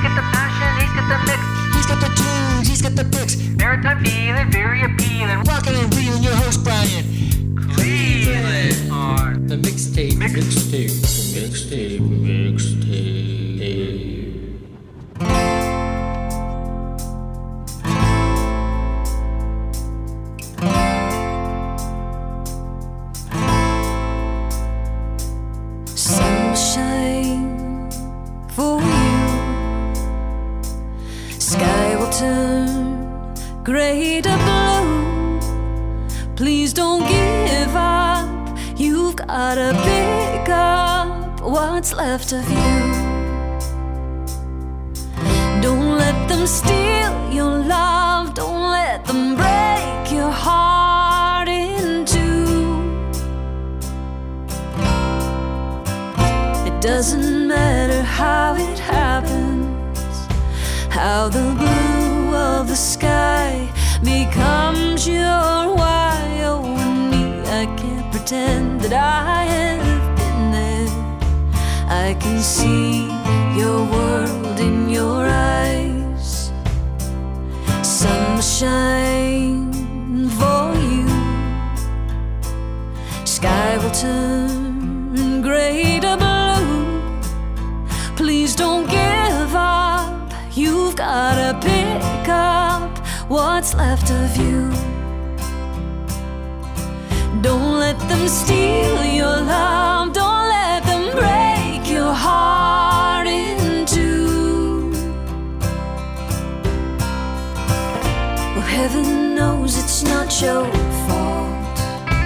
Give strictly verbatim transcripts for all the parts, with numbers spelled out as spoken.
got the passion, he's got the mix. He's got the tunes, he's got the picks. Maritime feeling, very appealing. Rockin' and reeling, your host Brian Cleveland on the mixtape, Mix- mixtape, mixtape, mixtape. Sunshine for you. Sky will turn gray to blue. Please don't give up. You've gotta pick up what's left of you. Don't let them steal your love. Don't let them break your heart in two. It doesn't matter how it happens, how the blue of the sky becomes your why. Oh, and me, I can't pretend that I have been there. I can see your world in your eyes. Sunshine for you. Sky will turn gray to blue. Please don't give up. You've gotta pick up what's left of you. Don't let them steal your love. Don't let them break your heart in two. Well, heaven knows it's not your fault.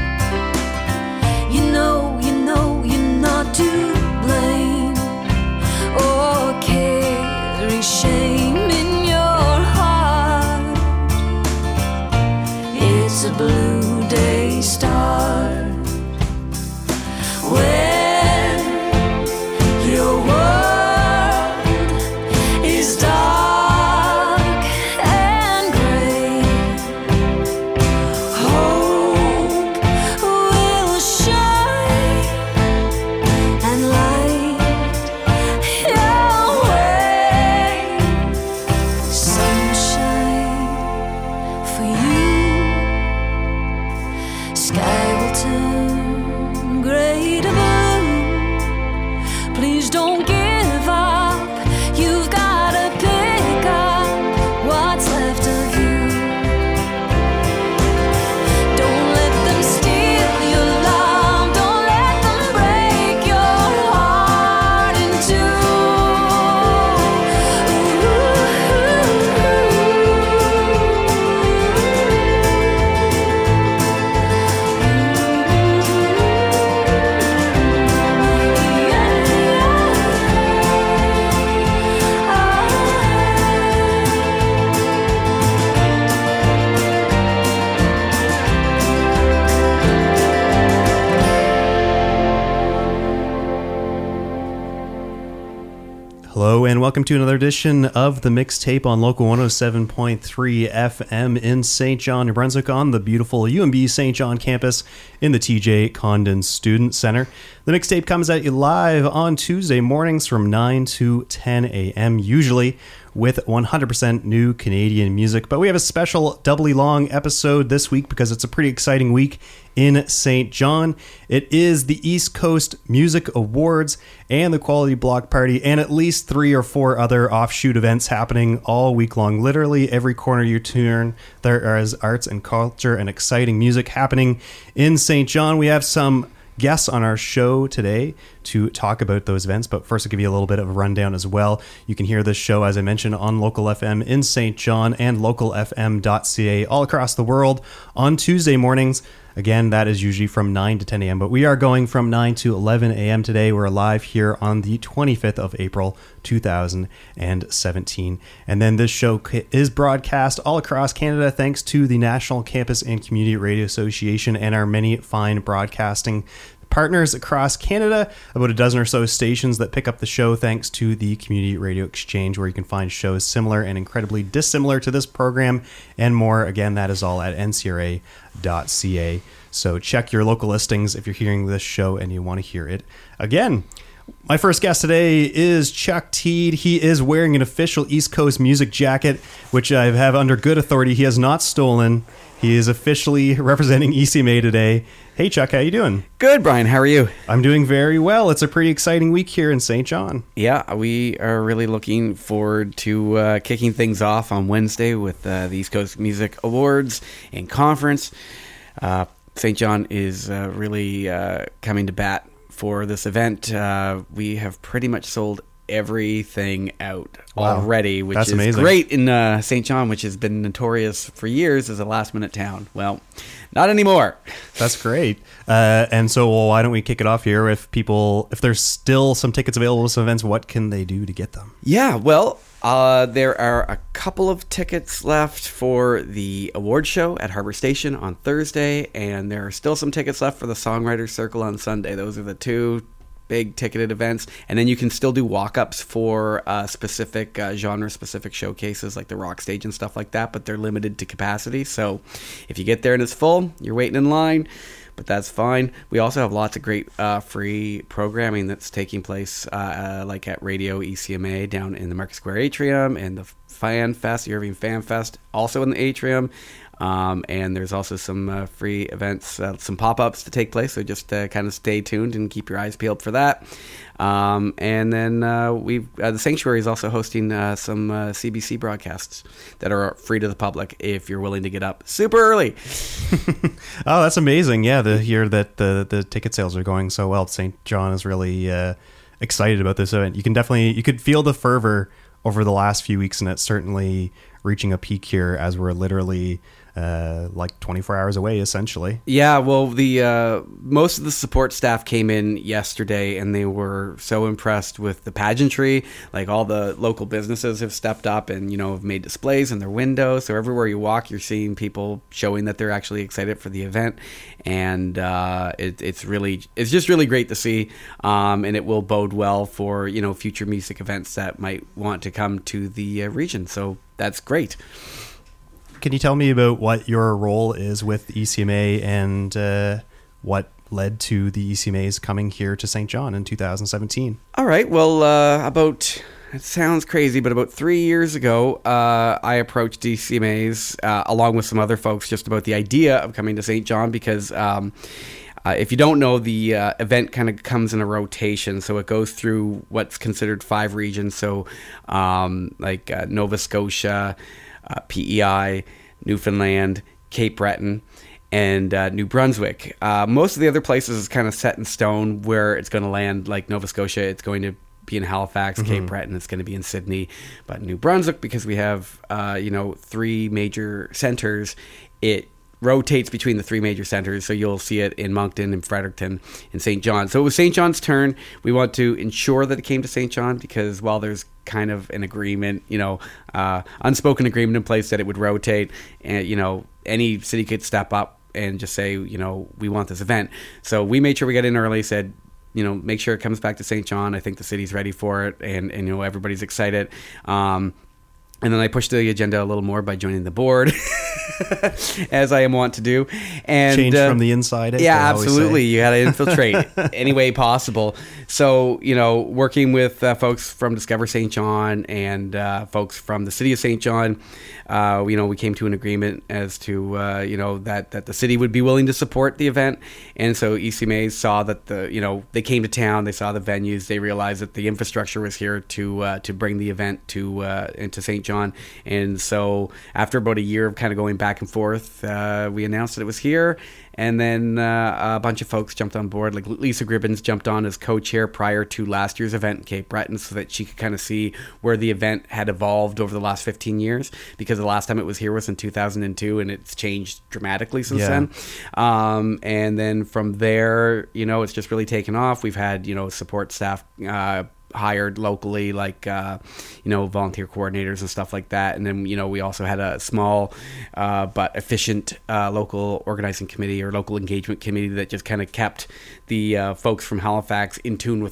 You know, you know you're not to blame or carry shame in your heart. It's a blue day start when your world is dark and gray. Hope will shine and light your way. Sunshine for you. Sky will turn gray to blue. Please don't give up. You've gotta pick up what's left of you. Don't let them steal your love. Don't let them break your heart in two. Hello and welcome to another edition of the Mixtape on Local one oh seven point three F M in Saint John, New Brunswick on the beautiful U M B Saint John campus in the T J Condon Student Center. The Mixtape comes at you live on Tuesday mornings from nine to ten a.m. usually with one hundred percent new Canadian music. But we have a special doubly long episode this week because it's a pretty exciting week in Saint John. It is the East Coast Music Awards and the Quality Block Party and at least three or four other offshoot events happening all week long. Literally every corner you turn, there is arts and culture and exciting music happening in Saint John. We have some guests on our show today to talk about those events, but first I'll give you a little bit of a rundown as well. You can hear this show, as I mentioned, on Local F M in Saint John and local f m dot c a all across the world on Tuesday mornings. Again, that is usually from nine to ten a.m., but we are going from nine to eleven a.m. today. We're live here on the twenty-fifth of April, two thousand seventeen. And then this show is broadcast all across Canada thanks to the National Campus and Community Radio Association and our many fine broadcasting partners across Canada, about a dozen or so stations that pick up the show thanks to the Community Radio Exchange, where you can find shows similar and incredibly dissimilar to this program and more. Again, that is all at n c r a dot c a. So check your local listings if you're hearing this show and you want to hear it again. My first guest today is Chuck Teed. He is wearing an official East Coast music jacket, which I have under good authority. He has not stolen. He is officially representing E C M A today. Hey, Chuck, how you doing? Good, Brian. How are you? I'm doing very well. It's a pretty exciting week here in Saint John. Yeah, we are really looking forward to uh, kicking things off on Wednesday with uh, the East Coast Music Awards and Conference. Uh, Saint John is uh, really uh, coming to bat for this event. Uh, we have pretty much sold everything out Wow. already, which That's is amazing. great in uh, Saint John, which has been notorious for years as a last-minute town. Well, not anymore. That's great. Uh, and so, well, why don't we kick it off here? If people, if there's still some tickets available to some events, what can they do to get them? Yeah, well, uh, there are a couple of tickets left for the award show at Harbor Station on Thursday, and there are still some tickets left for the Songwriters Circle on Sunday. Those are the two big ticketed events, and then you can still do walk-ups for uh, specific uh, genre-specific showcases like the rock stage and stuff like that, but they're limited to capacity. So if you get there and it's full, you're waiting in line, but that's fine. We also have lots of great uh, free programming that's taking place, uh, uh, like at Radio E C M A down in the Market Square Atrium, and the Fan Fest, the Irving Fan Fest, also in the Atrium. Um, and there's also some uh, free events, uh, some pop-ups to take place, so just uh, kind of stay tuned and keep your eyes peeled for that. Um, and then uh, we've uh, the Sanctuary is also hosting uh, some uh, C B C broadcasts that are free to the public if you're willing to get up super early. Oh, that's amazing. Yeah, to hear that the, the ticket sales are going so well. Saint John is really uh, excited about this event. You can definitely, you could feel the fervor over the last few weeks, and it's certainly reaching a peak here as we're literally uh, like twenty-four hours away, essentially. Yeah, well, the uh, most of the support staff came in yesterday, and they were so impressed with the pageantry. Like, all the local businesses have stepped up and, you know, have made displays in their windows. So everywhere you walk, you're seeing people showing that they're actually excited for the event, and uh, it, it's really, it's just really great to see. Um, and it will bode well for, you know, future music events that might want to come to the uh, region. So that's great. Can you tell me about what your role is with E C M A and uh, what led to the E C M A's coming here to Saint John in two thousand seventeen? All right. Well, uh, about, it sounds crazy, but about three years ago, uh, I approached E C M A's uh, along with some other folks just about the idea of coming to Saint John because um, uh, if you don't know, the uh, event kind of comes in a rotation. So it goes through what's considered five regions. So um, like uh, Nova Scotia, Uh, P E I, Newfoundland, Cape Breton, and uh, New Brunswick. Uh, most of the other places is kind of set in stone where it's going to land. Like Nova Scotia, it's going to be in Halifax. Mm-hmm. Cape Breton, it's going to be in Sydney. But New Brunswick, because we have uh, you know three major centers, it rotates between the three major centers, so you'll see it in Moncton and Fredericton and Saint John. So it was Saint John's turn. We want to ensure that it came to Saint John because while there's kind of an agreement, you know, uh, unspoken agreement in place that it would rotate, and you know, any city could step up and just say, you know, we want this event. So we made sure we got in early, said, you know, make sure it comes back to Saint John. I think the city's ready for it, and, and you know, everybody's excited. Um, And then I pushed the agenda a little more by joining the board, as I am wont to do. And Change uh, from the inside. as Yeah, they always absolutely. say. You got to infiltrate any way possible. So, you know, working with uh, folks from Discover Saint John and uh, folks from the city of Saint John, uh, you know, we came to an agreement as to, uh, you know, that, that the city would be willing to support the event. And so E C M A saw that the, you know, they came to town, they saw the venues, they realized that the infrastructure was here to uh, to bring the event to uh, into Saint John. And so after about a year of kind of going back and forth, uh, we announced that it was here. And then uh, a bunch of folks jumped on board. Like Lisa Gribbins jumped on as co-chair prior to last year's event in Cape Breton so that she could kind of see where the event had evolved over the last fifteen years. Because the last time it was here was in two thousand two, and it's changed dramatically since Yeah. then. Um, and then from there, you know, it's just really taken off. We've had, you know, support staff uh, hired locally, like, uh, you know, volunteer coordinators and stuff like that. And then, you know, we also had a small uh, but efficient uh, local organizing committee or local engagement committee that just kind of kept the uh, folks from Halifax in tune with what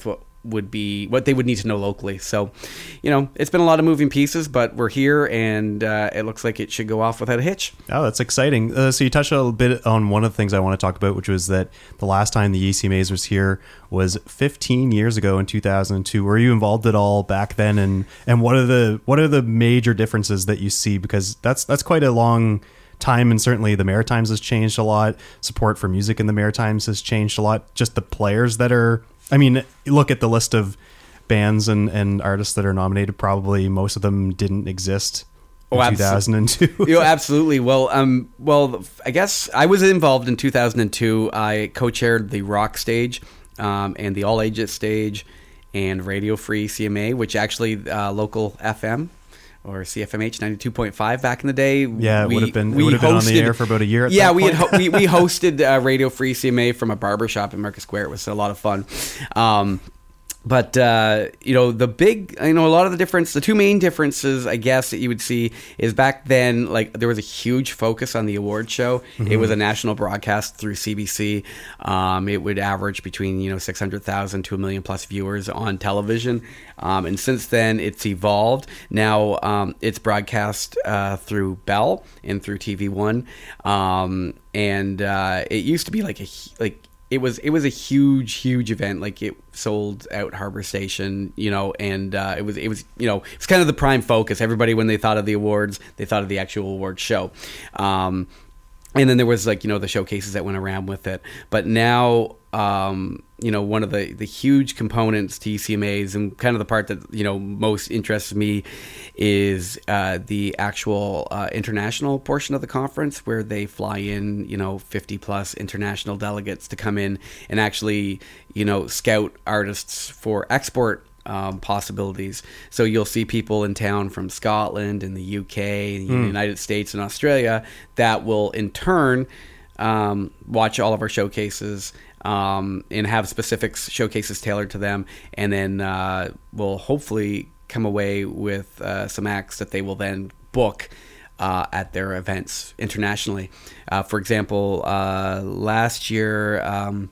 would be what they would need to know locally. So, you know, it's been a lot of moving pieces, but we're here, and uh, it looks like it should go off without a hitch. Oh, that's exciting. Uh, so you touched a little bit on one of the things I want to talk about, which was that the last time the E C M As was here was fifteen years ago in two thousand two. Were you involved at all back then? And, and what are the what are the major differences that you see? Because that's that's quite a long time, and certainly the Maritimes has changed a lot. Support for music in the Maritimes has changed a lot. Just the players that are, I mean, look at the list of bands and, and artists that are nominated. Probably most of them didn't exist in Oh, two thousand two. You know, absolutely. Well, um, well, I guess I was involved in two thousand two. I co-chaired the rock stage um, and the all ages stage and Radio Free C M A, which actually uh, local F M or C F M H ninety-two point five back in the day. Yeah, it we, would have been. It we would have been on the hosted- air for about a year. At yeah, that we point. had ho- we, we hosted uh, Radio Free C M A from a barber shop in Market Square. It was a lot of fun. Um, But, uh, you know, the big, you know, a lot of the difference, the two main differences, I guess, that you would see is back then, like, there was a huge focus on the award show. Mm-hmm. It was a national broadcast through C B C. Um, it would average between, you know, six hundred thousand to a million plus viewers on television. Um, and since then, it's evolved. Now, um, it's broadcast uh, through Bell and through T V One. Um, and uh, it used to be like a, like, It was it was a huge huge event. Like, it sold out Harbor Station, you know, and uh, it was it was you know it's kind of the prime focus. Everybody, when they thought of the awards, they thought of the actual award show, um, and then there was, like, you know, the showcases that went around with it. But now, um, you know, one of the, the huge components to E C M As, and kind of the part that, you know, most interests me, is uh, the actual uh, international portion of the conference, where they fly in, you know, fifty plus international delegates to come in and actually, you know, scout artists for export um, possibilities. So you'll see people in town from Scotland and the U K, and the mm. United States and Australia that will in turn um, watch all of our showcases, Um, and have specific showcases tailored to them, and then uh, will hopefully come away with uh, some acts that they will then book uh, at their events internationally. Uh, for example, uh, last year, um,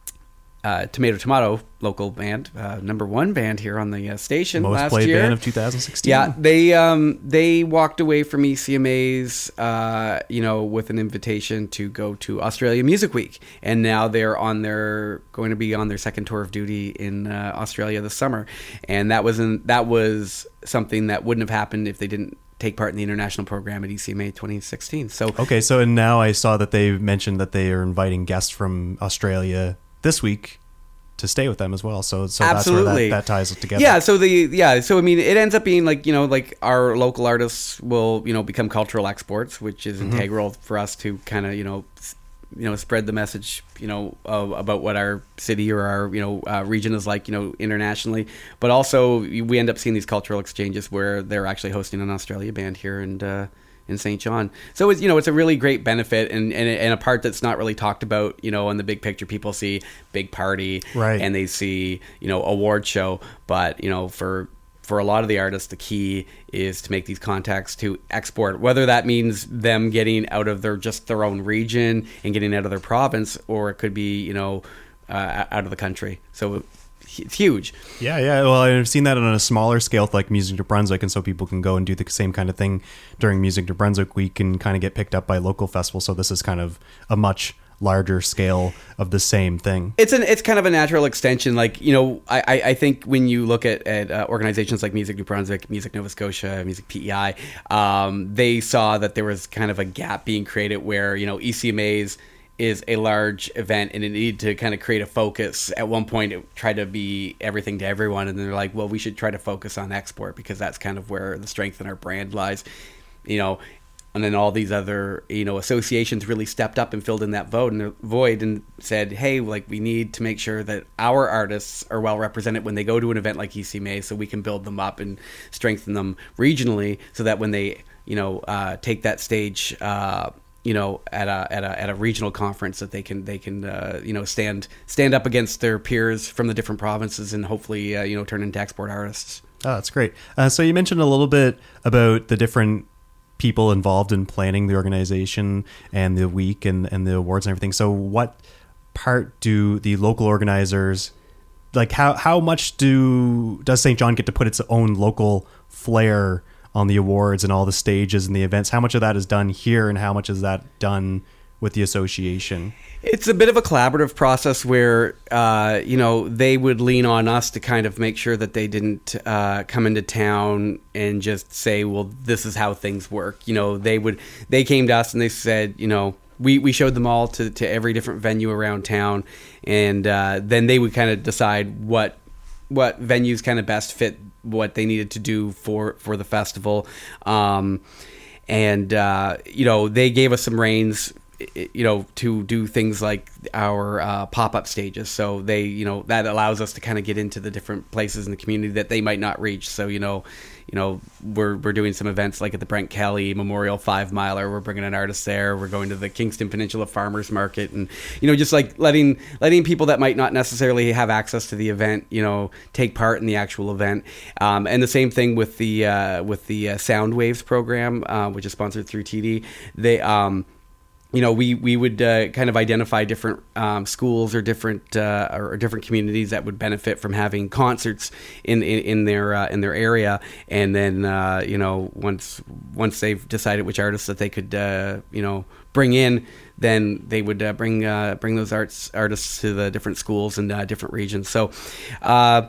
uh, Tomato Tomato, local band, uh, number one band here on the uh, station, most last played year. band of two thousand sixteen. Yeah, they um, they walked away from E C M As, uh, you know, with an invitation to go to Australia Music Week, and now they're on their going to be on their second tour of duty in uh, Australia this summer, and that was an, that was something that wouldn't have happened if they didn't take part in the international program at E C M A twenty sixteen. So okay, so and now I saw that they mentioned that they are inviting guests from Australia this week to stay with them as well. So, so that's where that, that ties it together. Yeah. So the, yeah. So, I mean, it ends up being like, you know, like our local artists will, you know, become cultural exports, which is mm-hmm. integral for us to kind of, you know, you know, spread the message, you know, uh, about what our city or our, you know, uh, region is like, you know, internationally. But also we end up seeing these cultural exchanges where they're actually hosting an Australia band here and, uh, in Saint John. So it's, you know, it's a really great benefit, and, and and a part that's not really talked about, you know, in the big picture. People see big party, right, and they see, you know, award show, but, you know, for for a lot of the artists, the key is to make these contacts to export, whether that means them getting out of their just their own region and getting out of their province, or it could be, you know, uh, out of the country. So it's huge. Yeah, yeah. Well, I've seen that on a smaller scale, like Music New Brunswick, and so people can go and do the same kind of thing during Music New Brunswick week and kind of get picked up by local festivals. So this is kind of a much larger scale of the same thing. It's an it's kind of a natural extension. Like, you know, I, I think when you look at, at uh, organizations like Music New Brunswick, Music Nova Scotia, Music P E I, um, they saw that there was kind of a gap being created where, you know, E C M As is a large event and it needed to kind of create a focus. At one point it tried to be everything to everyone, and they're like, well, we should try to focus on export because that's kind of where the strength in our brand lies, you know. And then all these other, you know, associations really stepped up and filled in that void and void and said, hey, like, we need to make sure that our artists are well represented when they go to an event like E C M A, so we can build them up and strengthen them regionally, so that when they, you know, uh, take that stage, uh, you know, at a at a at a regional conference, that they can they can uh, you know stand stand up against their peers from the different provinces and hopefully uh, you know turn into export artists. Oh, that's great. Uh, so you mentioned a little bit about the different people involved in planning the organization and the week and, and the awards and everything. So what part do the local organizers like how how much do does Saint John get to put its own local flair on the awards and all the stages and the events? How much of that is done here, and how much is that done with the association? It's a bit of a collaborative process where, uh, you know, they would lean on us to kind of make sure that they didn't uh, come into town and just say, well, this is how things work. You know, they would, they came to us and they said, you know, we, we showed them all to, to every different venue around town. And uh, then they would kind of decide what, what venues kind of best fit what they needed to do for, for the festival. Um, and, uh, you know, they gave us some reins, you know, to do things like our uh, pop-up stages. So they, you know, that allows us to kind of get into the different places in the community that they might not reach. So, you know, you know, we're we're doing some events like at the Brent Kelly Memorial Five Miler. We're bringing an artist there. We're going to the Kingston Peninsula Farmers Market, and you know, just like letting letting people that might not necessarily have access to the event, you know, take part in the actual event. Um, and the same thing with the uh, with the uh, Sound Waves program, uh, which is sponsored through T D. They um, You know, we we would uh, kind of identify different um, schools or different uh, or different communities that would benefit from having concerts in in, in their uh, in their area, and then uh, you know once once they've decided which artists that they could uh, you know bring in, then they would uh, bring uh, bring those arts artists to the different schools and uh, different regions. So. Uh,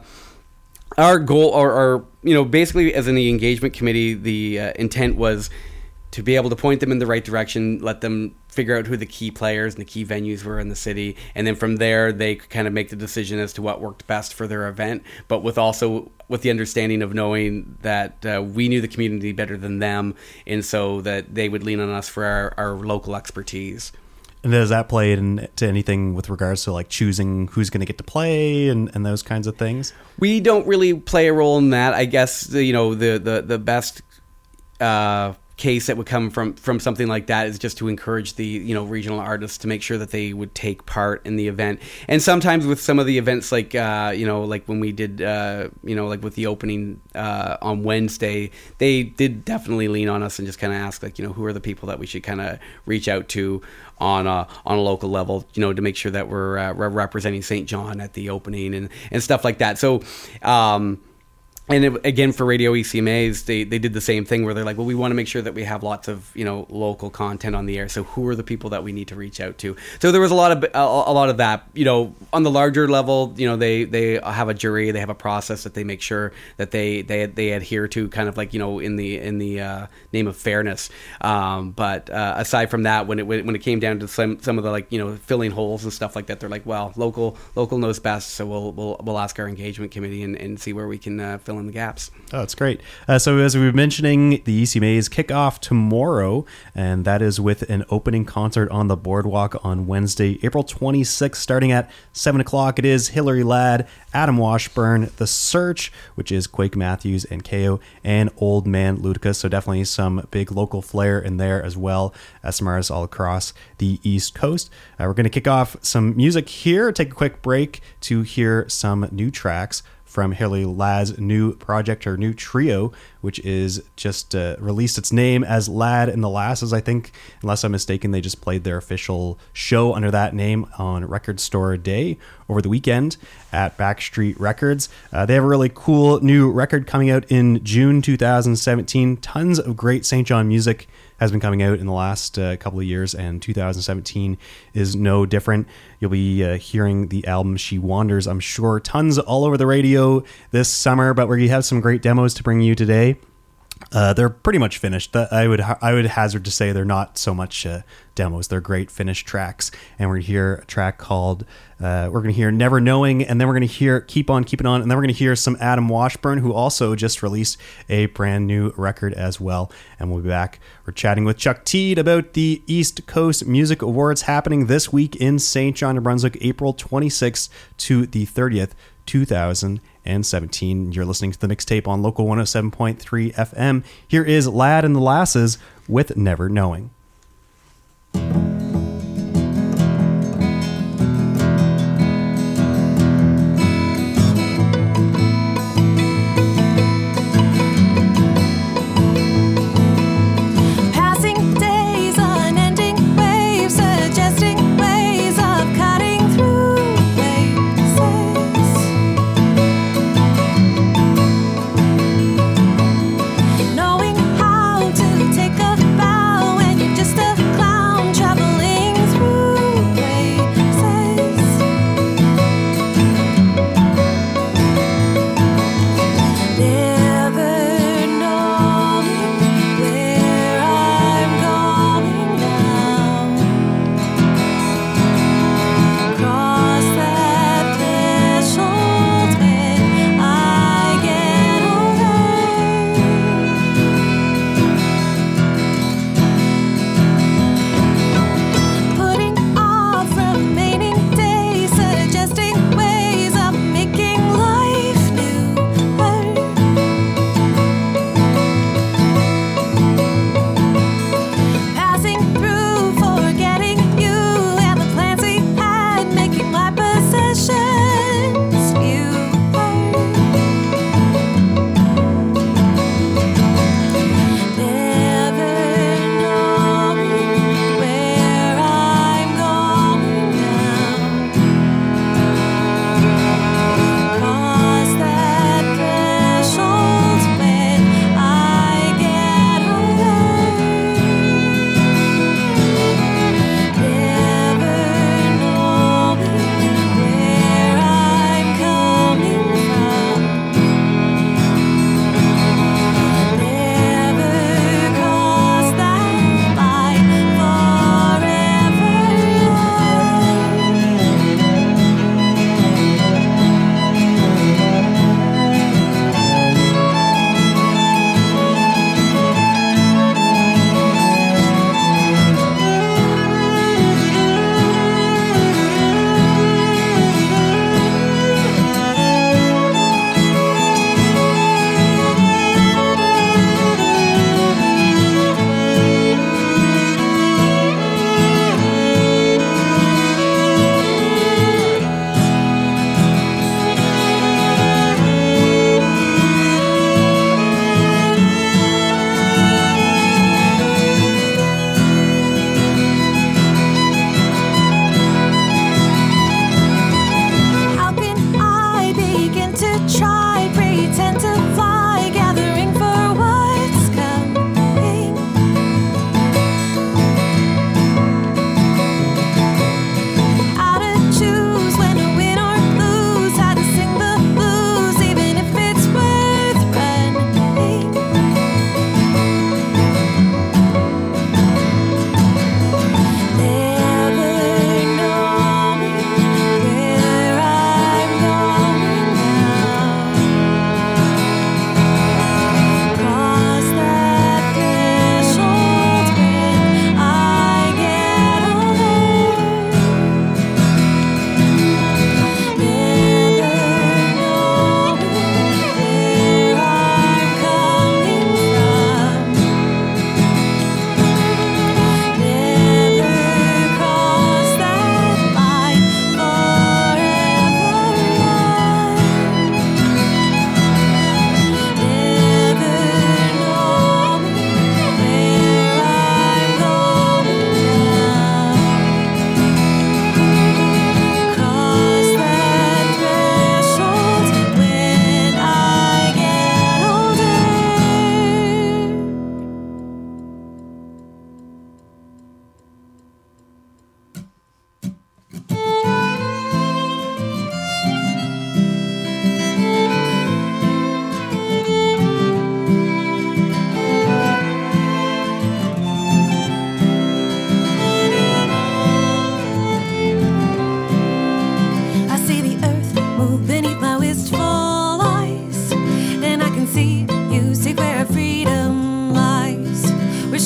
our goal, or, or you know, basically as in the engagement committee, the uh, intent was to be able to point them in the right direction, let them figure out who the key players and the key venues were in the city, and then from there they could kind of make the decision as to what worked best for their event, but with also with the understanding of knowing that uh, we knew the community better than them, and so that they would lean on us for our, our local expertise. And does that play into anything with regards to like choosing who's going to get to play and, and those kinds of things? We don't really play a role in that. I guess, you know, the, the, the best uh, case that would come from, from something like that is just to encourage the, you know, regional artists to make sure that they would take part in the event. And sometimes with some of the events, like, uh, you know, like when we did, uh, you know, like with the opening uh, on Wednesday, they did definitely lean on us and just kind of ask, like, you know, who are the people that we should kind of reach out to on a, on a local level, you know, to make sure that we're uh, re- representing Saint John at the opening and, and stuff like that. So, um, and it, again, for Radio E C M As, they, they did the same thing where they're like, well, we want to make sure that we have lots of, you know, local content on the air. So who are the people that we need to reach out to? So there was a lot of a, a lot of that. You know, on the larger level, you know, they, they have a jury, they have a process that they make sure that they they, they adhere to, kind of like, you know, in the in the uh, name of fairness. Um, but uh, aside from that, when it when it came down to some some of the, like, you know, filling holes and stuff like that, they're like, well, local local knows best. So we'll we'll we'll ask our engagement committee and, and see where we can uh, fill in the gaps. Oh, that's great. Uh, so as we were mentioning, the E C M As kick off tomorrow, and that is with an opening concert on the Boardwalk on Wednesday, April twenty-sixth, starting at seven o'clock. It is Hilary Ladd, Adam Washburn, The Search, which is Quake Matthews and K O, and Old Man Ludicrous. So definitely some big local flair in there as well as some artists all across the East Coast. Uh, we're going to kick off some music here, take a quick break to hear some new tracks from Hilary Ladd's new project, her new trio, which is just uh, released its name as Ladd and the Lasses. I think, unless I'm mistaken, they just played their official show under that name on Record Store Day over the weekend at Backstreet Records. Uh, they have a really cool new record coming out in June two thousand seventeen. Tons of great Saint John music has been coming out in the last uh, couple of years, and two thousand seventeen is no different. You'll be uh, hearing the album She Wanders, I'm sure, tons all over the radio this summer, but we have some great demos to bring you today. Uh, they're pretty much finished. I would I would hazard to say they're not so much uh, demos. They're great finished tracks. And we're going to hear a track called, uh, we're going to hear Never Knowing, and then we're going to hear Keep On Keeping On, and then we're going to hear some Adam Washburn, who also just released a brand new record as well. And we'll be back. We're chatting with Chuck Teed about the East Coast Music Awards happening this week in Saint John, New Brunswick, April twenty-sixth to the thirtieth, two thousand seventeen. You're listening to the mixtape on Local one oh seven point three F M. Here is Ladd and the Lasses with Never Knowing. Passing days, unending waves, suggesting ways of cutting through places.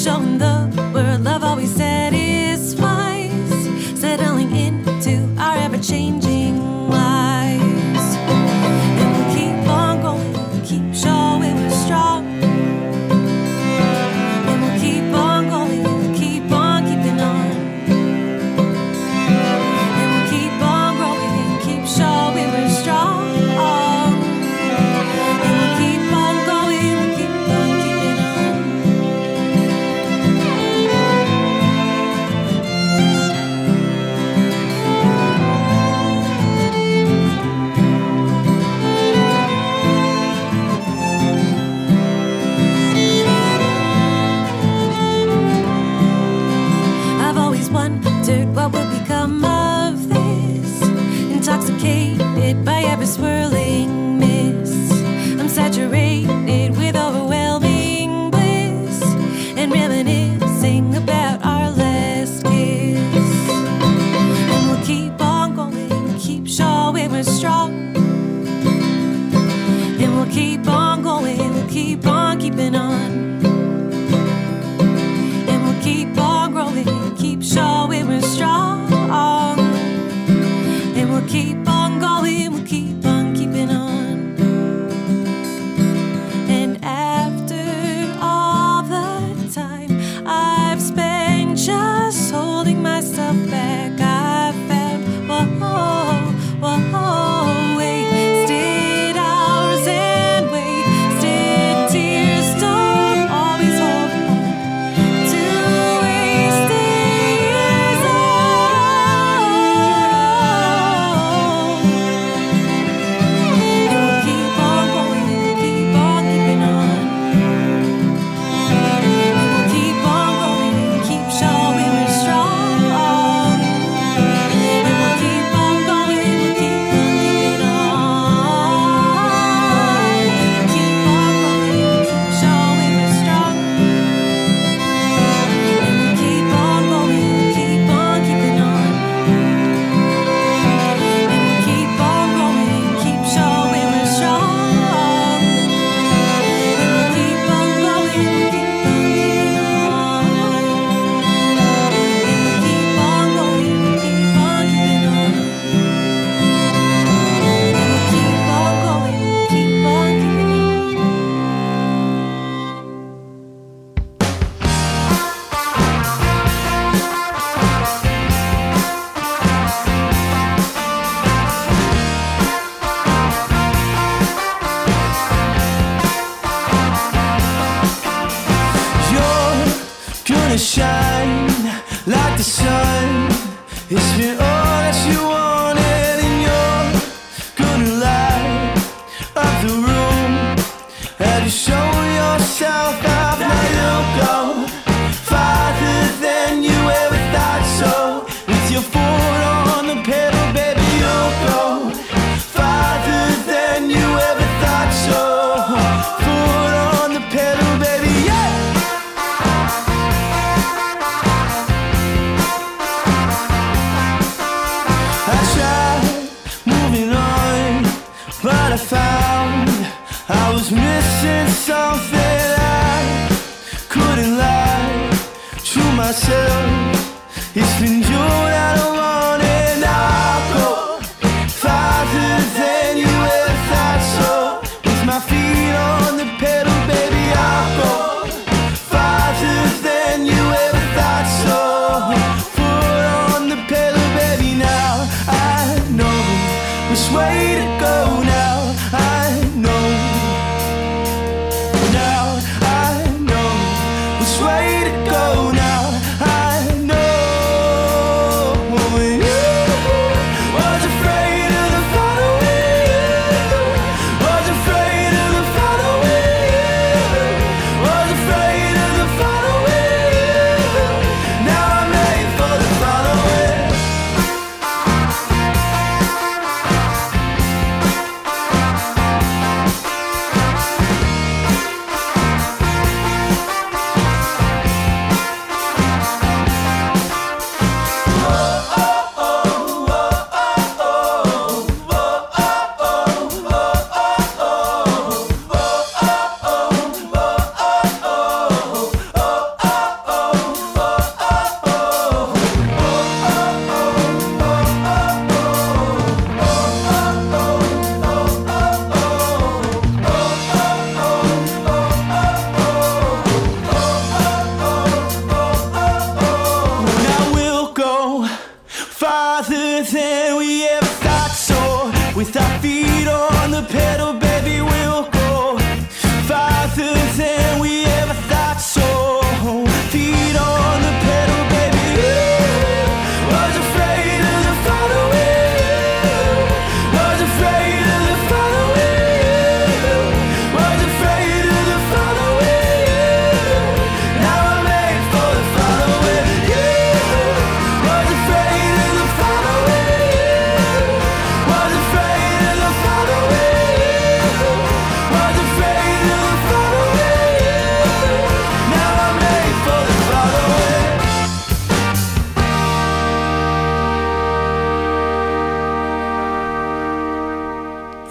showing the world love always satisfies, settling into our ever-changing lives. And we'll keep on going, keep showing we're strong. And we'll keep on going, keep on keeping on. And we'll keep on growing, keep showing we're strong. And we'll keep on going, we'll keep on keeping on. I've always wondered what would become of this, intoxicated by every swirling mist. I'm saturated with overwhelming bliss and reminiscing about our last kiss. And we'll keep on going, keep showing we're strong. And we'll keep on going, we'll keep on keeping on. And we'll keep on growing, keep showing we're strong. And we'll keep on going, we'll keep on keeping on. And after all the time I've spent just holding myself back, I found, whoa, whoa, wasted hours and wasted tears. Don't always hold on to wasted years. Oh, and we'll keep on going, we'll keep on keeping on. And we'll keep on growing, keep showing we're strong. And we'll keep on going, we'll keep on keeping on. Keep on growing, keep showing we're strong. And we'll keep on going, keep on keeping on. And we'll keep on growing, keep showing we're strong. And we'll keep on going, we'll keep on keeping on. And we'll keep on going, we'll keep on keeping on. And we'll keep on going, keep on keeping on. You're gonna shine like the sun. It's been all that you wanted, and you're gonna light up the room. Have you shown yourself off? Now you'll go farther than you ever thought so. With your foot on the pedal, baby, you'll go farther than you ever thought so. Foot on the pedal, baby, yeah. I tried moving on, but I found I was missing something. I couldn't lie to myself. It's been you that I wanted. Now I'll go farther than you ever thought so. With my feet on the pedal, baby, I'll go farther than you ever thought so. Foot on the pedal, baby, now I know which way to go. Now I know. Now I know which way to go. Now I know.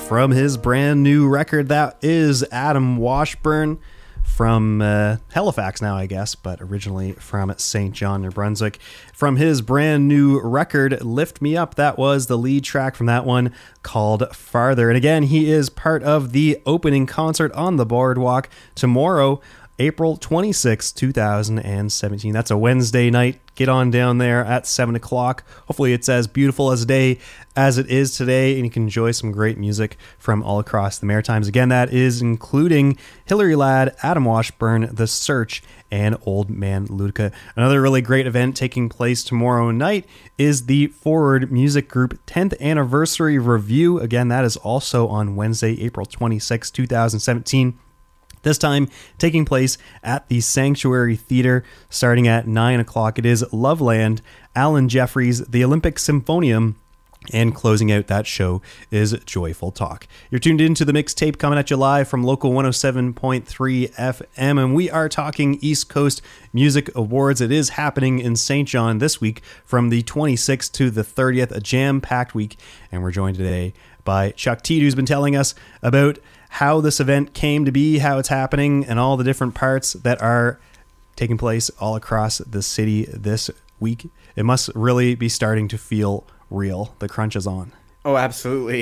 from his brand new record. That is Adam Washburn from uh, Halifax now, I guess, but originally from Saint John, New Brunswick. From his brand new record, Lift Me Up, that was the lead track from that one, called Farther. And again, he is part of the opening concert on the Boardwalk tomorrow, April twenty-sixth, twenty seventeen. That's a Wednesday night. Get on down there at seven o'clock. Hopefully it's as beautiful as a day as it is today, and you can enjoy some great music from all across the Maritimes. Again, that is including Hilary Ladd, Adam Washburn, The Search, and Old Man Luca. Another really great event taking place tomorrow night is the Forward Music Group tenth Anniversary Review. Again, that is also on Wednesday, April twenty-sixth, twenty seventeen. This time taking place at the Sanctuary Theatre starting at nine o'clock. It is Loveland, Alan Jeffries, the Olympic Symphonium, and closing out that show is Joyful Talk. You're tuned into the mixtape coming at you live from Local one oh seven point three F M, and we are talking East Coast Music Awards. It is happening in Saint John this week from the twenty-sixth to the thirtieth, a jam-packed week, and we're joined today by Chuck Teed, who's been telling us about how this event came to be, how it's happening, and all the different parts that are taking place all across the city this week. It must really be starting to feel real. The crunch is on. Oh, absolutely.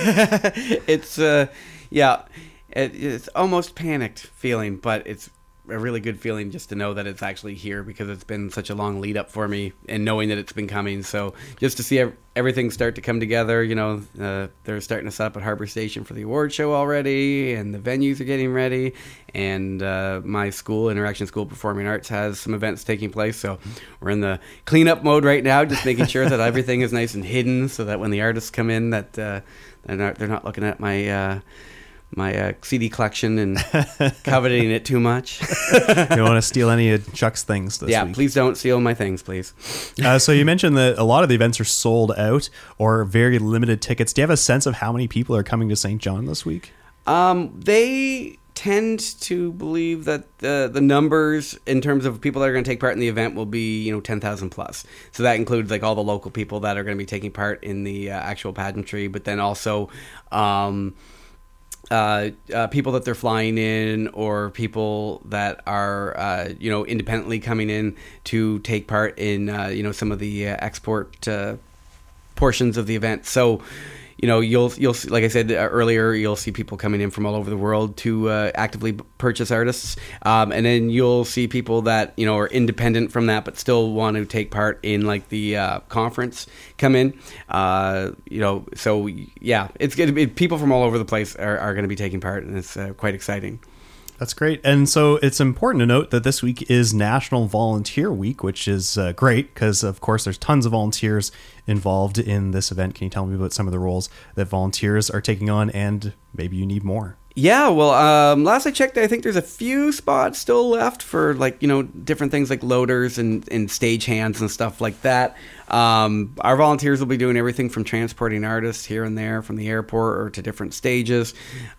It's, uh, yeah, it, it's almost panicked feeling, but it's a really good feeling just to know that it's actually here, because it's been such a long lead up for me and knowing that it's been coming. So just to see ev- everything start to come together, you know, uh, they're starting to set up at Harbor Station for the award show already, and the venues are getting ready. And uh, my school, Interaction School of Performing Arts, has some events taking place. So we're in the cleanup mode right now, just making sure that everything is nice and hidden, so that when the artists come in, that uh, they're not they're not looking at my uh, my uh, C D collection and coveting it too much. You don't want to steal any of Chuck's things this yeah, week. Please don't steal my things, please. Uh, so you mentioned that a lot of the events are sold out or very limited tickets. Do you have a sense of how many people are coming to Saint John this week? Um, they tend to believe that the the numbers in terms of people that are going to take part in the event will be, you know, ten thousand plus. So that includes like all the local people that are going to be taking part in the uh, actual pageantry, but then also um, uh, uh, people that they're flying in, or people that are, uh, you know, independently coming in to take part in, uh, you know, some of the uh, export uh, portions of the event. So, you know, you'll you'll see, like I said earlier, you'll see people coming in from all over the world to uh, actively purchase artists, um, and then you'll see people that, you know, are independent from that but still want to take part in like the uh, conference come in. Uh, you know, so yeah, it's going to be people from all over the place are, are going to be taking part, and it's uh, quite exciting. That's great. And so it's important to note that this week is National Volunteer Week, which is uh, great because, of course, there's tons of volunteers involved in this event. Can you tell me about some of the roles that volunteers are taking on, and maybe you need more? Yeah, well, um, last I checked, I think there's a few spots still left for, like, you know, different things like loaders and, and stage hands and stuff like that. Um, our volunteers will be doing everything from transporting artists here and there from the airport or to different stages,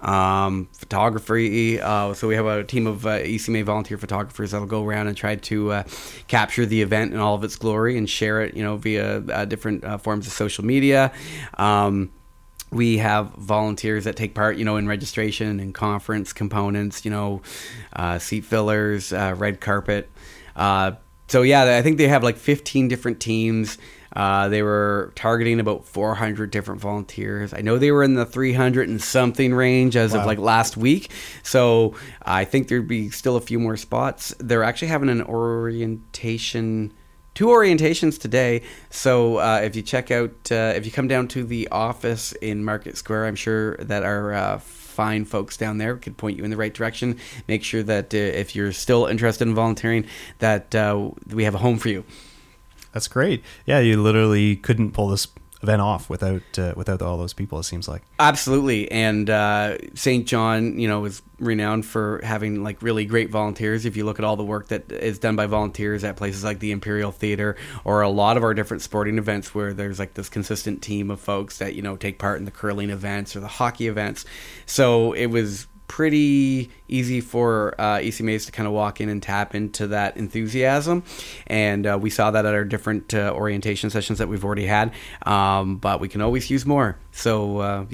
um, photography. Uh, so we have a team of uh, E C M A volunteer photographers that'll go around and try to uh, capture the event in all of its glory and share it, you know, via uh, different uh, forms of social media. Um, We have volunteers that take part, you know, in registration and conference components, you know, uh, seat fillers, uh, red carpet. Uh, so, yeah, I think they have like fifteen different teams. Uh, they were targeting about four hundred different volunteers. I know they were in the three hundred and something range as Wow. of like last week. So I think there'd be still a few more spots. They're actually having an orientation Two orientations today, so uh, if you check out, uh, if you come down to the office in Market Square, I'm sure that our uh, fine folks down there could point you in the right direction. Make sure that uh, if you're still interested in volunteering, that uh, we have a home for you. That's great. Yeah, you literally couldn't pull this event off without uh, without all those people, it seems like. Absolutely. And uh, Saint John, you know, is renowned for having like really great volunteers. If you look at all the work that is done by volunteers at places like the Imperial Theater or a lot of our different sporting events where there's like this consistent team of folks that, you know, take part in the curling events or the hockey events. So it was pretty easy for uh, E C M As to kind of walk in and tap into that enthusiasm, and uh, we saw that at our different uh, orientation sessions that we've already had, um, but we can always use more. So uh, yeah,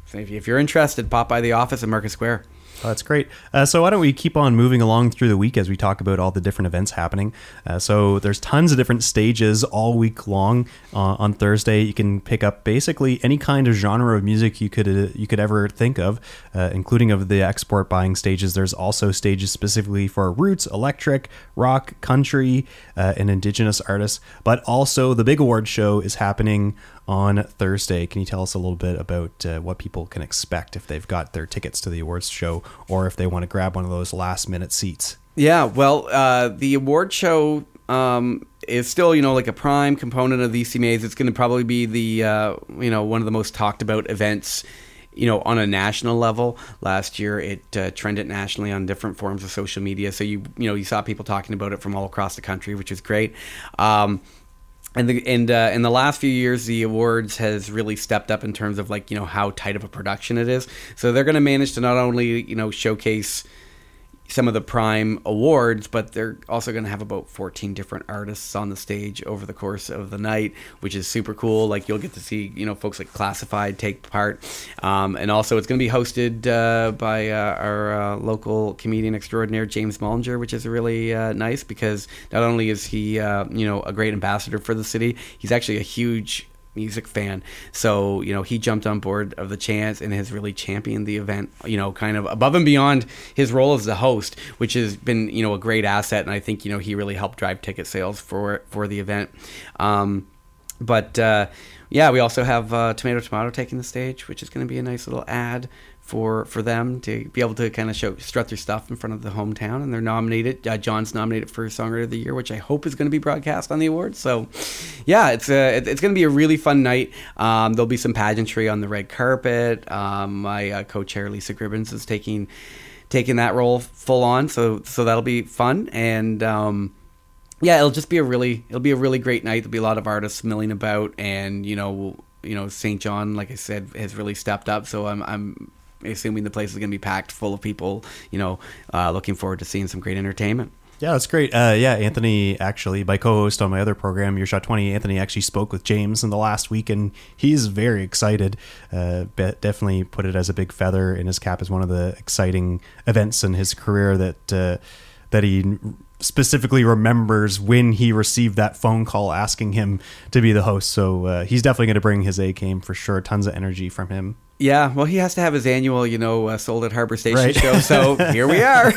So if, if you're interested, pop by the office at Market Square. Oh, that's great. Uh, so why don't we keep on moving along through the week as we talk about all the different events happening. Uh, so there's tons of different stages all week long. Uh, on Thursday, you can pick up basically any kind of genre of music you could uh, you could ever think of, uh, including of the export buying stages. There's also stages specifically for roots, electric, rock, country, uh, and indigenous artists. But also the big award show is happening on Thursday. Can you tell us a little bit about uh, what people can expect if they've got their tickets to the awards show, or if they want to grab one of those last minute seats? Yeah, well, uh, the award show um, is still, you know, like a prime component of the E C M As. It's going to probably be the, uh, you know, one of the most talked about events, you know, on a national level. Last year, it uh, trended nationally on different forms of social media. So you, you know, you saw people talking about it from all across the country, which is great. Um, And the and uh, in the last few years, the awards has really stepped up in terms of like, you know, how tight of a production it is. So they're going to manage to not only, you know, showcase some of the prime awards, but they're also going to have about fourteen different artists on the stage over the course of the night, which is super cool. Like you'll get to see, you know, folks like Classified take part. Um, and also it's going to be hosted uh, by uh, our uh, local comedian extraordinaire, James Mullinger, which is really uh, nice because not only is he, uh, you know, a great ambassador for the city, he's actually a huge music fan. So, you know, he jumped on board of the chance and has really championed the event, you know, kind of above and beyond his role as the host, which has been, you know, a great asset. And I think, you know, he really helped drive ticket sales for, for the event. Um, but, uh, yeah, we also have uh, Tomato Tomato taking the stage, which is going to be a nice little ad for for them to be able to kind of show strut their stuff in front of the hometown. And they're nominated. Uh, John's nominated for Songwriter of the Year, which I hope is going to be broadcast on the awards. So, yeah, it's a, it's going to be a really fun night. Um, there'll be some pageantry on the red carpet. Um, my uh, co-chair, Lisa Gribbins, is taking taking that role full on. So so that'll be fun. And um, yeah, it'll just be a really it'll be a really great night. There'll be a lot of artists milling about, and you know you know Saint John, like I said, has really stepped up. So I'm I'm assuming the place is going to be packed full of people, you know, uh, looking forward to seeing some great entertainment. Yeah, that's great. Uh, yeah, Anthony, actually, my co-host on my other program, Your Shot twenty, Anthony actually spoke with James in the last week, and he's very excited. Uh, definitely put it as a big feather in his cap as one of the exciting events in his career that uh, that he specifically remembers when he received that phone call asking him to be the host. So uh, he's definitely going to bring his A game for sure. Tons of energy from him. Yeah, well, he has to have his annual, you know, uh, Sold at Harbor Station right. show, so here we are.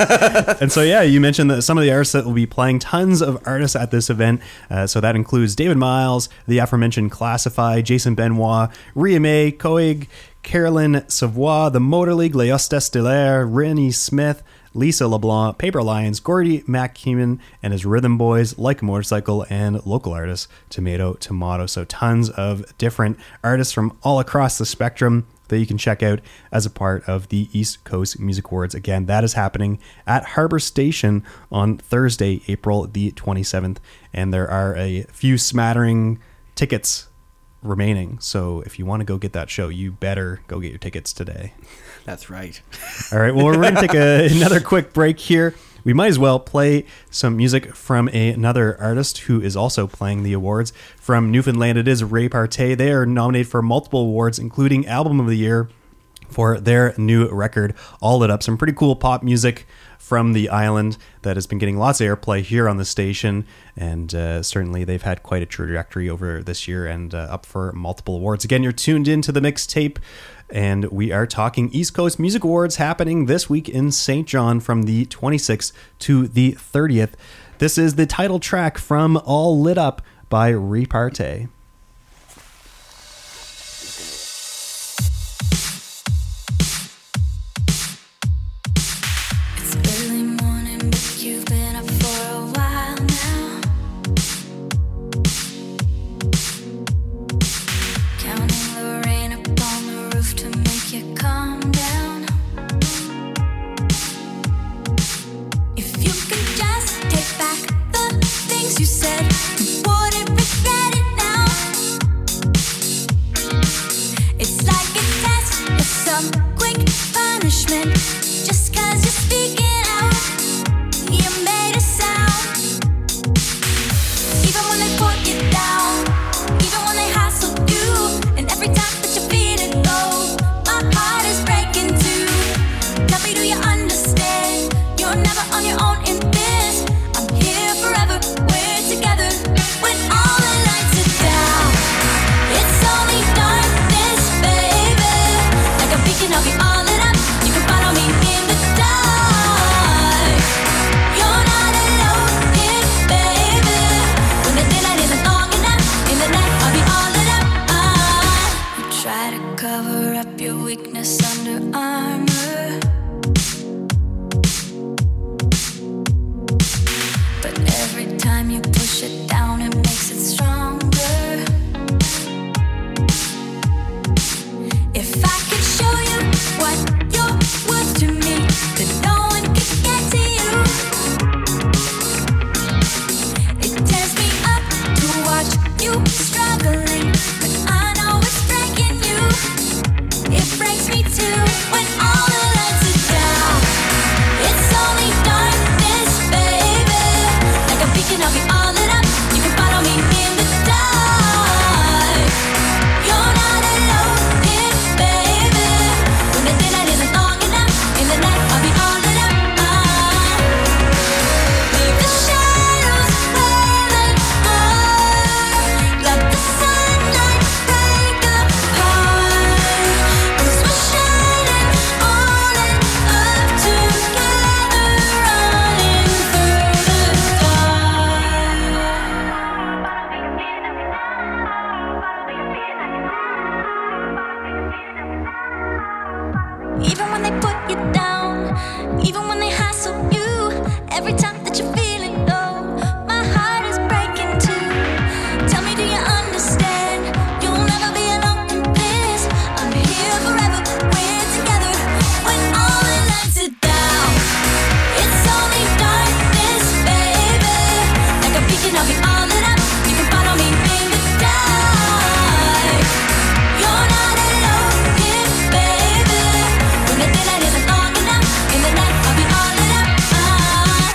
And so, yeah, you mentioned that some of the artists that will be playing, tons of artists at this event. Uh, so that includes David Miles, the aforementioned Classified, Jason Benoit, Ria May, Coig, Carolyn Savoie, the Motor League, Les Hostesses de l'Air, Rennie Smith, Lisa LeBlanc, Paper Lions, Gordy McKeeman and his Rhythm Boys, Like a Motorcycle, and local artists Tomato Tomato. So tons of different artists from all across the spectrum that you can check out as a part of the East Coast Music Awards. Again, that is happening at Harbor Station on Thursday, April the twenty-seventh. And there are a few smattering tickets remaining. So if you want to go get that show, you better go get your tickets today. That's right. All right. Well, we're going to take a, another quick break here. We might as well play some music from a, another artist who is also playing the awards. From Newfoundland, it is Repartee. They are nominated for multiple awards, including Album of the Year for their new record, All Lit Up. Some pretty cool pop music from the island that has been getting lots of airplay here on the station, and uh, certainly they've had quite a trajectory over this year and uh, up for multiple awards. Again, you're tuned into the Mixtape, and we are talking East Coast Music Awards happening this week in Saint John from the twenty-sixth to the thirtieth. This is the title track from All Lit Up by Repartee. You said, wouldn't regret it now. Every time that you're feeling low, my heart is breaking too. Tell me, do you understand? You'll never be alone in this. I'm here forever, we're together. When all the lights are down, it's only darkness, baby. Like a beacon, I'll be all lit up. You can follow me in the dark. You're not alone here, baby. When the daylight isn't long enough, in the night I'll be all lit up. Ah.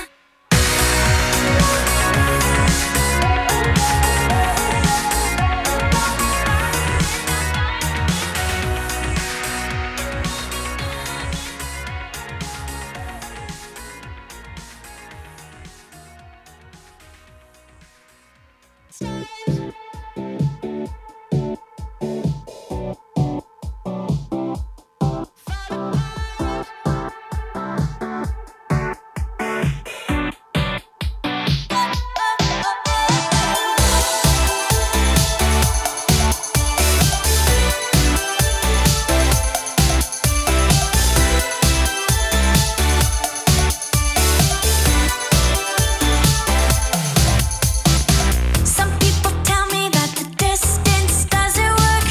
Some people tell me that the distance doesn't work,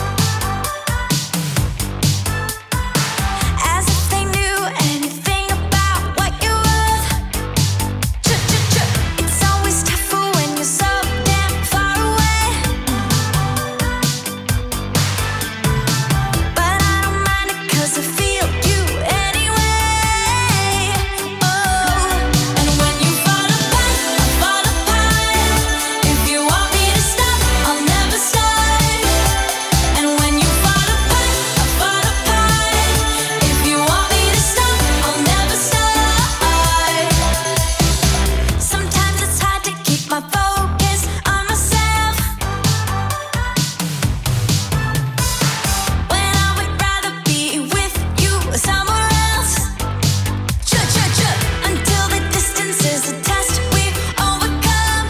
as if they knew anything about what you're worth. Ch-ch-ch. It's always tougher when you're so damn far away, but I don't mind it 'cause I feel you anyway. Oh, and when you fall apart, I fall apart. If you want me to stop, I'll never start. And when you fall apart, I fall apart. If you want me to stop, I'll never start. Sometimes it's hard to keep my focus on myself, when I would rather be with you somewhere else. Ch-ch-ch. Until the distance is a test we've overcome,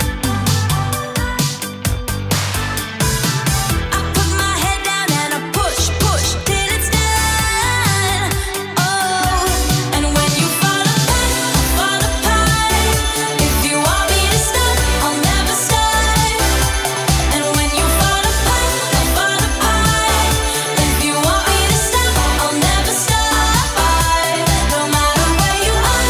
I put my head down and I push, push till it's done. Oh, and when you fall apart, I fall apart. If you want me to stop, I'll never start. And when you fall apart, I fall apart. If you want me to stop, I'll never start. No matter where you are,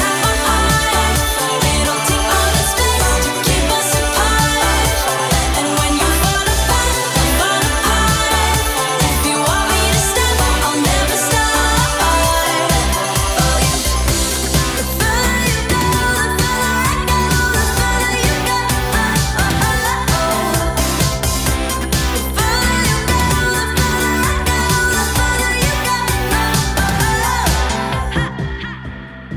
it'll take all the space to keep us apart. And when you fall apart, I fall apart. If you want me to stop, I'll never start. The further you go, the further I go, the further you go. The further you go, the further I go, the further you go.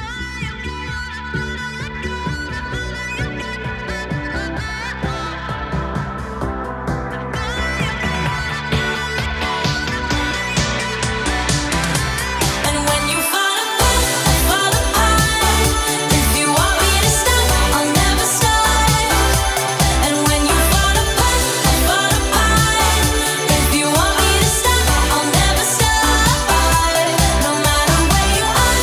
And when you fall apart, I fall apart. If you want me to stop, I'll never start. And when you fall apart, I fall apart. If you want me to stop, I'll never start. No matter where you are,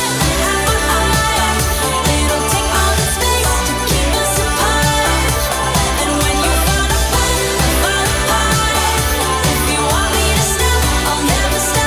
it'll take all the space to keep us apart. And when you fall apart, I fall apart. If you want me to stop, I'll never start.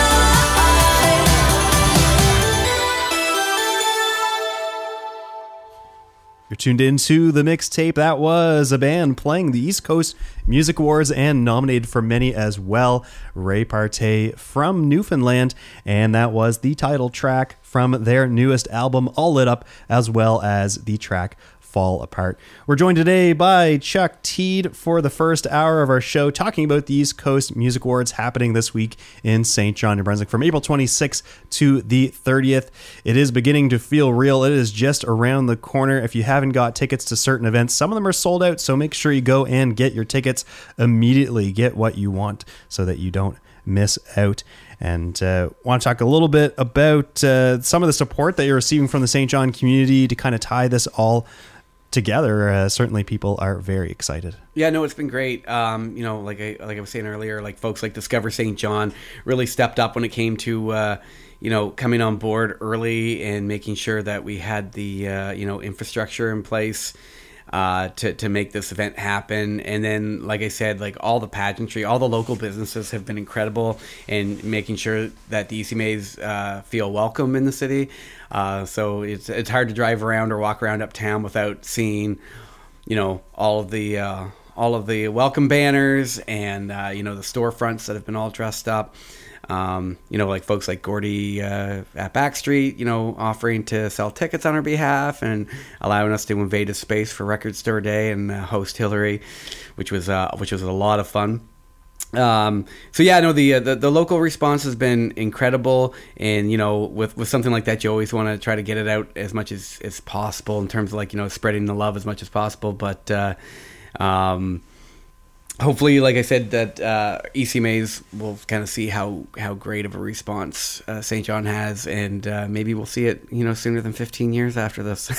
You're tuned into the mixtape. That was a band playing the East Coast Music Awards and nominated for many as well. Repartee from Newfoundland, and that was the title track from their newest album, All Lit Up, as well as the track Fall Apart. We're joined today by Chuck Teed for the first hour of our show, talking about the East Coast Music Awards happening this week in Saint John, New Brunswick from April twenty-sixth to the thirtieth. It is beginning to feel real. It is just around the corner. If you haven't got tickets to certain events, some of them are sold out, so make sure you go and get your tickets immediately. Get what you want so that you don't miss out. And uh, want to talk a little bit about uh, some of the support that you're receiving from the Saint John community to kind of tie this all together, uh, certainly people are very excited. Yeah, no, it's been great. Um, you know, like I like I was saying earlier, like folks like Discover Saint John really stepped up when it came to uh, you know coming on board early and making sure that we had the uh, you know infrastructure in place uh, to to make this event happen. And then, like I said, like all the pageantry, all the local businesses have been incredible in making sure that the E C M As uh, feel welcome in the city. Uh, so it's it's hard to drive around or walk around uptown without seeing, you know, all of the uh, all of the welcome banners and uh, you know the storefronts that have been all dressed up. Um, you know, like folks like Gordy uh, at Backstreet, you know, offering to sell tickets on our behalf and allowing us to invade a space for Record Store Day and uh, host Hillary, which was uh, which was a lot of fun. Um, so yeah, no, the, uh, the the local response has been incredible, and you know, with with something like that, you always want to try to get it out as much as as possible in terms of like you know spreading the love as much as possible, but. Uh, um, Hopefully, like I said, that uh, E C M As will kind of see how, how great of a response uh, Saint John has, and uh, maybe we'll see it, you know, sooner than fifteen years after this.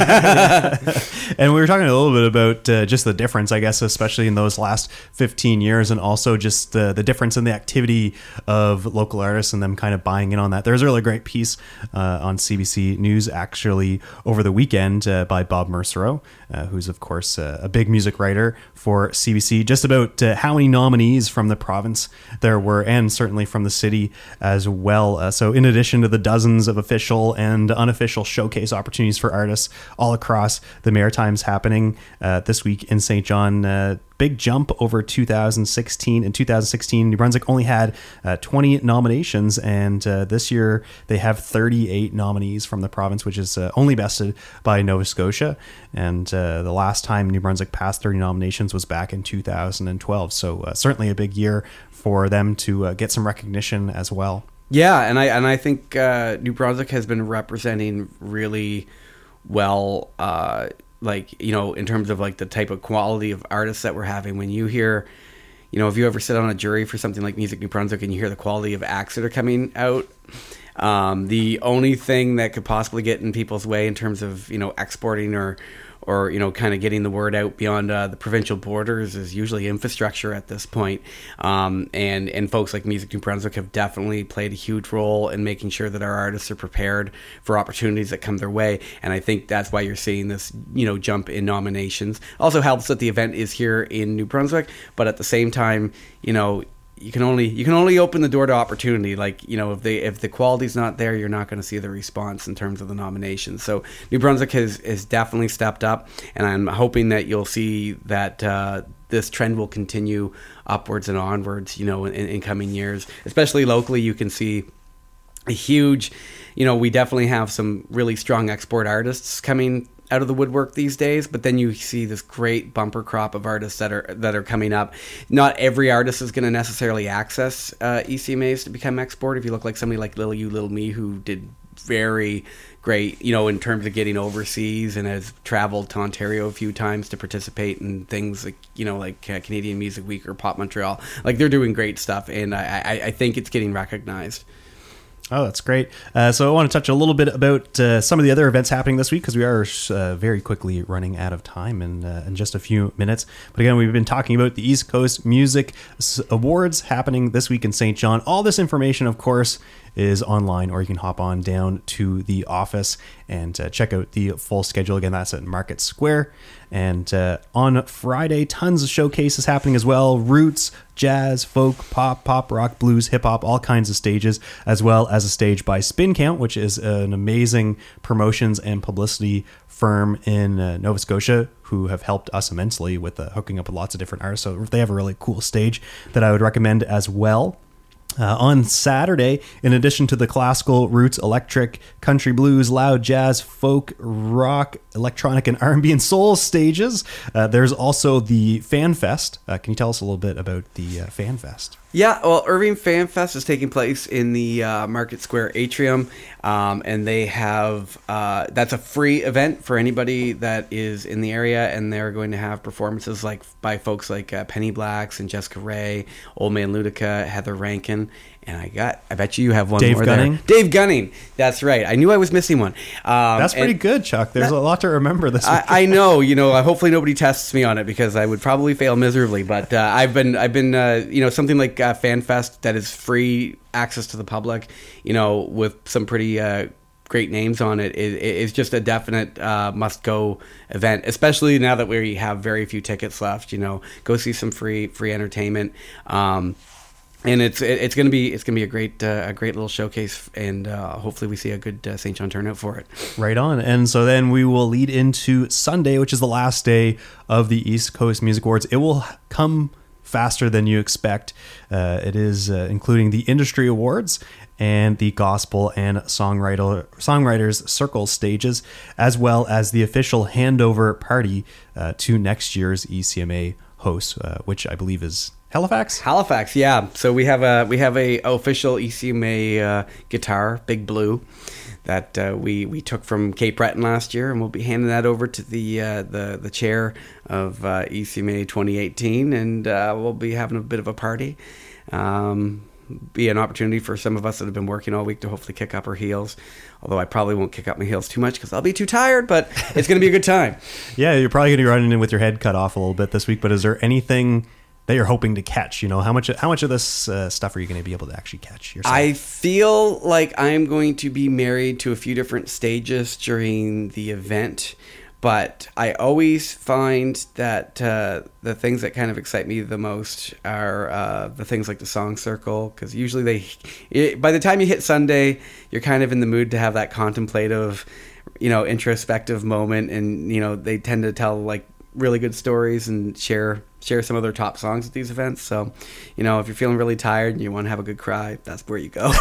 And we were talking a little bit about uh, just the difference, I guess, especially in those last fifteen years, and also just the, the difference in the activity of local artists and them kind of buying in on that. There was a really great piece uh, on C B C News, actually, over the weekend uh, by Bob Mercereau, uh, who's, of course, uh, a big music writer for C B C, just about uh, how many nominees from the province there were, and certainly from the city as well. Uh, so in addition to the dozens of official and unofficial showcase opportunities for artists all across the Maritimes happening uh, this week in Saint John, uh, big jump over two thousand sixteen. In two thousand sixteen, New Brunswick only had uh, twenty nominations, and uh, this year they have thirty-eight nominees from the province, which is uh, only bested by Nova Scotia. And uh, the last time New Brunswick passed thirty nominations was back in two thousand twelve. So uh, certainly a big year for them to uh, get some recognition as well. Yeah, and I and I think uh, New Brunswick has been representing really well. Uh, like, you know, in terms of like the type of quality of artists that we're having. When you hear, you know, if you ever sit on a jury for something like Music New Brunswick and you hear the quality of acts that are coming out, um, the only thing that could possibly get in people's way in terms of, you know, exporting or, or you know, kind of getting the word out beyond uh, the provincial borders is usually infrastructure at this point. Um, and, and folks like Music New Brunswick have definitely played a huge role in making sure that our artists are prepared for opportunities that come their way. And I think that's why you're seeing this, you know, jump in nominations. Also helps that the event is here in New Brunswick, but at the same time, you know, you can only you can only open the door to opportunity. Like, you know, if they if the quality's not there, you're not going to see the response in terms of the nominations. So New Brunswick has, has definitely stepped up, and I'm hoping that you'll see that uh, this trend will continue upwards and onwards, you know, in, in coming years. Especially locally, you can see a huge, you know, we definitely have some really strong export artists coming out of the woodwork these days, but then you see this great bumper crop of artists that are that are coming up. Not every artist is going to necessarily access uh, E C M As to become export. If you look like somebody like Lil You, Lil Me, who did very great, you know, in terms of getting overseas and has traveled to Ontario a few times to participate in things like, you know, like uh, Canadian Music Week or Pop Montreal. Like, they're doing great stuff, and I, I, I think it's getting recognized. Oh, that's great. Uh, so I want to touch a little bit about uh, some of the other events happening this week, because we are uh, very quickly running out of time in, uh, in just a few minutes. But again, we've been talking about the East Coast Music Awards happening this week in Saint John. All this information, of course, is online, or you can hop on down to the office and uh, check out the full schedule. Again, that's at Market Square. And uh, on Friday, tons of showcases happening as well. Roots, jazz, folk, pop, pop, rock, blues, hip hop, all kinds of stages, as well as a stage by Spin Count, which is an amazing promotions and publicity firm in uh, Nova Scotia, who have helped us immensely with uh, hooking up with lots of different artists. So they have a really cool stage that I would recommend as well. Uh, on Saturday, in addition to the classical, roots, electric, country blues, loud jazz, folk, rock, electronic, and R and B and soul stages, uh, there's also the Fan Fest. Uh, can you tell us a little bit about the uh, Fan Fest? Yeah, well, Irving Fan Fest is taking place in the uh, Market Square Atrium, um, and they have, uh, that's a free event for anybody that is in the area, and they're going to have performances like by folks like uh, Penny Blacks and Jessica Ray, Old Man Ludica, Heather Rankin, And I got, I bet you you have one Dave more Gunning? there. Dave Gunning. That's right. I knew I was missing one. Um, That's pretty and good, Chuck. There's that- a lot to remember this week. I, I know, you know, uh, hopefully nobody tests me on it because I would probably fail miserably. But uh, I've been, I've been, uh, you know, something like uh, FanFest that is free access to the public, you know, with some pretty uh, great names on it, is, is just a definite uh, must-go event, especially now that we have very few tickets left. You know, go see some free, free entertainment. Um, And it's it's gonna be it's gonna be a great uh, a great little showcase, and uh, hopefully we see a good uh, Saint John turnout for it. Right on. And so then we will lead into Sunday, which is the last day of the East Coast Music Awards. It will come faster than you expect. Uh, it is uh, including the Industry Awards and the Gospel and Songwriter Songwriters Circle stages, as well as the official handover party uh, to next year's E C M A host, uh, which I believe is Halifax. Halifax, yeah. So we have a we have a official E C M A uh, guitar, Big Blue, that uh, we we took from Cape Breton last year, and we'll be handing that over to the uh, the the chair of uh, E C M A twenty eighteen, and uh, we'll be having a bit of a party. Um, be an opportunity for some of us that have been working all week to hopefully kick up our heels. Although I probably won't kick up my heels too much because I'll be too tired, but it's going to be a good time. Yeah, you're probably going to be running in with your head cut off a little bit this week, but is there anything that you're hoping to catch? You know, how much how much of this uh, stuff are you going to be able to actually catch yourself? I feel like I'm going to be married to a few different stages during the event, but I always find that uh, the things that kind of excite me the most are uh, the things like the Song Circle, because usually they, it, by the time you hit Sunday, you're kind of in the mood to have that contemplative, you know, introspective moment, and you know they tend to tell like really good stories and share share some of their top songs at these events. So, you know, if you're feeling really tired and you want to have a good cry, that's where you go.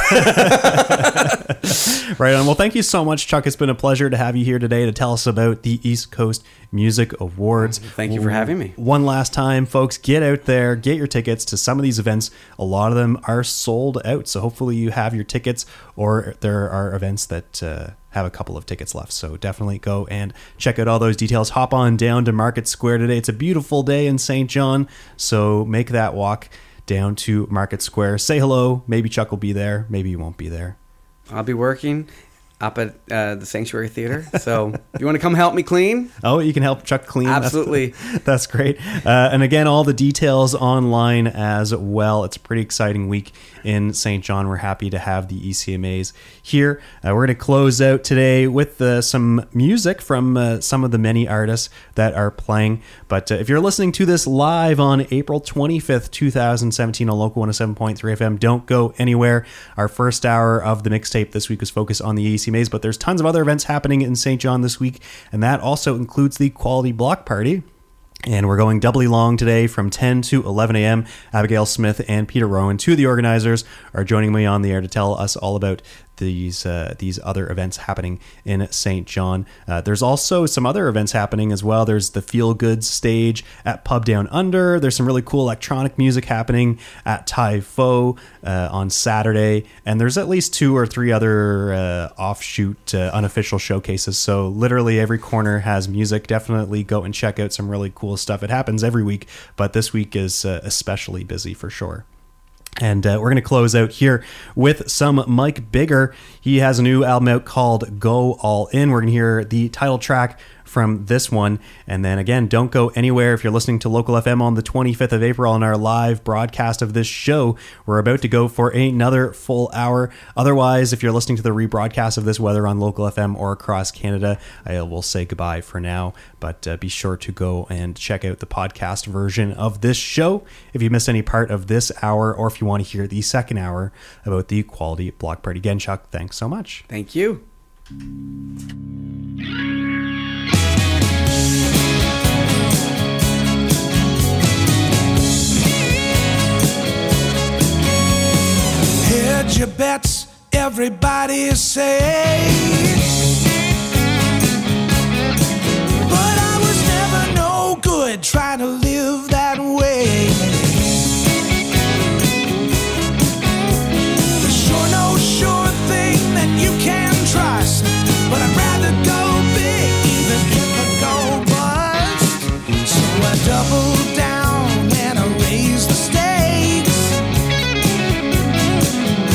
Right on. Well, thank you so much, Chuck. It's been a pleasure to have you here today to tell us about the East Coast Music Awards. Thank you for having me. One last time, folks, get out there, get your tickets to some of these events. A lot of them are sold out, so hopefully you have your tickets, or there are events that uh, have a couple of tickets left. So definitely go and check out all those details. Hop on down to Market Square today. It's a beautiful day in Saint John, so make that walk down to Market Square. Say hello. Maybe Chuck will be there. Maybe he won't be there. I'll be working up at uh, the Sanctuary Theater. So if you want to come help me clean? Oh, you can help Chuck clean. Absolutely. That's, that's great. Uh, and again, all the details online as well. It's a pretty exciting week in Saint John. We're happy to have the E C M As here. Uh, we're going to close out today with uh, some music from uh, some of the many artists that are playing. But uh, if you're listening to this live on April twenty-fifth, twenty seventeen on Local one oh seven point three F M, don't go anywhere. Our first hour of the mixtape this week was focused on the E C M As, but there's tons of other events happening in Saint John this week, and that also includes the Quality Block Party. And we're going doubly long today from ten to eleven a.m. Abigail Smith and Peter Rowan, two of the organizers, are joining me on the air to tell us all about these uh, these other events happening in Saint John. Uh, there's also some other events happening as well. There's the Feel Good stage at Pub Down Under. There's some really cool electronic music happening at Tai Fo uh, on Saturday. And there's at least two or three other uh, offshoot uh, unofficial showcases. So literally every corner has music. Definitely go and check out some really cool stuff. It happens every week, but this week is uh, especially busy for sure. And uh, we're going to close out here with some Mike Bigger. He has a new album out called Go All In. We're going to hear the title track from this one. And then again, don't go anywhere. If you're listening to Local F M on the twenty-fifth of April on our live broadcast of this show, we're about to go for another full hour. Otherwise, if you're listening to the rebroadcast of this, whether on Local F M or across Canada, I will say goodbye for now. But uh, be sure to go and check out the podcast version of this show if you missed any part of this hour, or if you want to hear the second hour about the Quality Block Party. Again, Chuck, thanks so much. Thank you. Hedge your bets, everybody say. But I was never no good trying to live that way. There's sure no sure thing that you can trust, but I'd rather go big even if I go bust. So I double down and I raise the stakes.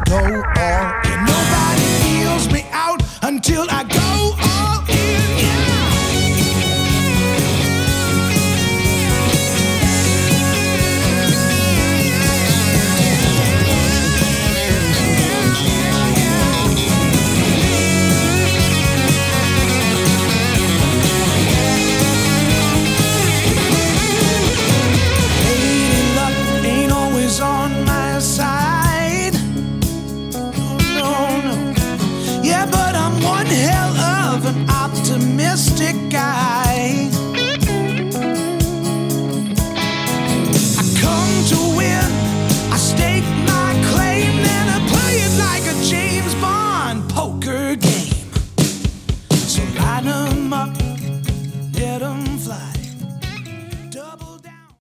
go all in. Nobody feels me out until I go all in. Yeah. On my side, no, no, no. Yeah, but I'm one hell of an optimistic guy. I come to win, I stake my claim, and I play it like a James Bond poker game. So line 'em up, let 'em fly.